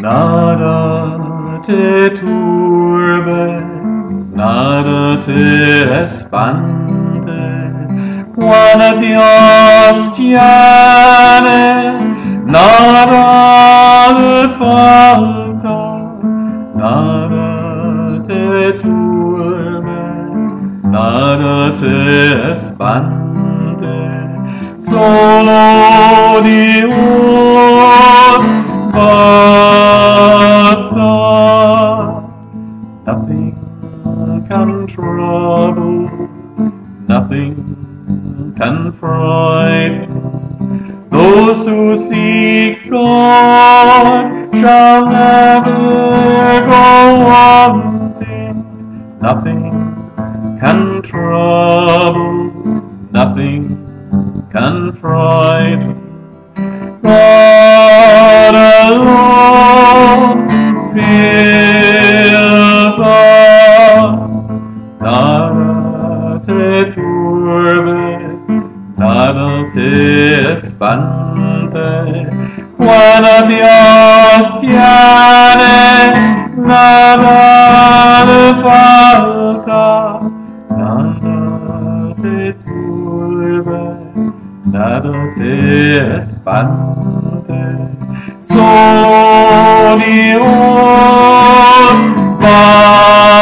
Nada te turbe, nada te espante, cuando Dios tiene, nada le falta, nada te turbe, nada te espante, solo Dios basta. Nothing can trouble, nothing can frighten. Those who seek God shall never go wanting. Nothing can trouble, nothing can frighten. God alone fills us. Nada te turbe, nada te espante. Cuando Dios tiene, nada le falta. Nada te turbe, nada te espante, solo Dios va.